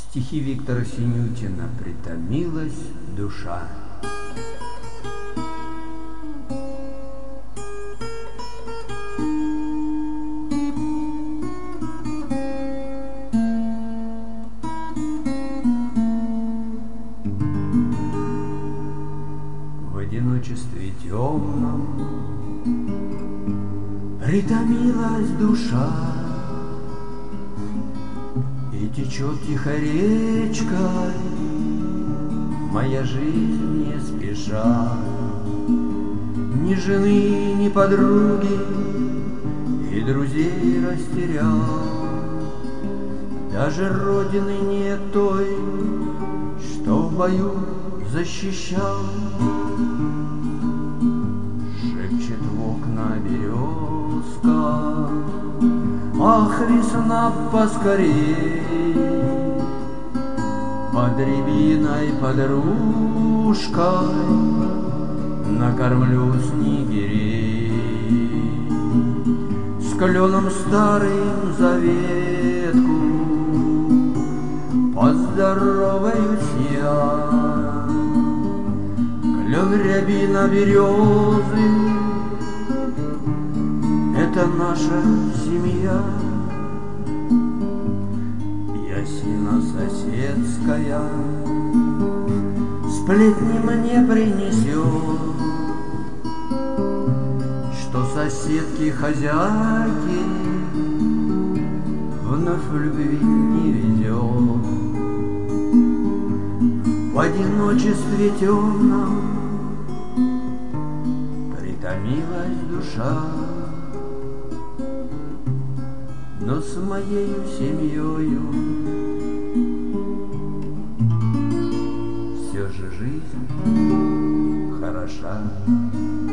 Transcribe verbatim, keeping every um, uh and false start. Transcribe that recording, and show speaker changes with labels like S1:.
S1: Стихи Виктора Синютина «Притомилась душа». В одиночестве темном притомилась душа, и течет тихо речкой моя жизнь не спеша. Ни жены, ни подруги, и друзей растерял, даже родины нет той, что в бою защищал. Шепчет в окна березка: ах, весна, поскорей, под рябиной подружкой накормлю снегирей. С кленом старым за ветку поздороваюсь я. Клен, рябина, березы — это наша семья. Ясина соседская сплетни мне принесет, что соседки хозяйки вновь любви не ведет. В одиночестве темном притомилась душа, но с моею семьёю все же жизнь хороша.